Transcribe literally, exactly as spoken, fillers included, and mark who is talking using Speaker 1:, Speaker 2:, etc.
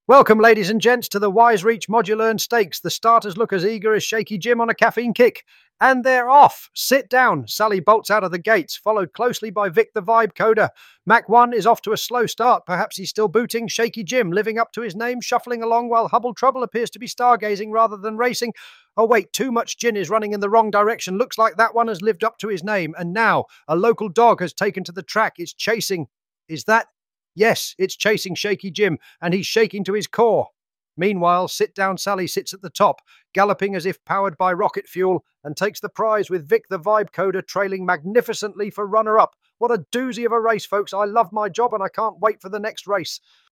Speaker 1: Welcome, ladies and gents, to the Wise Reach Modular and Stakes. The starters look as eager as Shaky Jim on a caffeine kick. And they're off. Sit down. Sally bolts out of the gates, followed closely by Vic the Vibe Coder. Mac one is off to a slow start. Perhaps he's still booting. Shaky Jim, living up to his name, shuffling along while Hubble Trouble appears to be stargazing rather than racing. Oh, wait, Too Much Gin is running in the wrong direction. Looks like that one has lived up to his name. And now a local dog has taken to the track. It's chasing. Is that... Yes, it's chasing Shaky Jim, and he's shaking to his core. Meanwhile, Sit Down Sally sits at the top, galloping as if powered by rocket fuel, and takes the prize with Vic the Vibe Coder trailing magnificently for runner-up. What a doozy of a race, folks. I love my job, and I can't wait for the next race.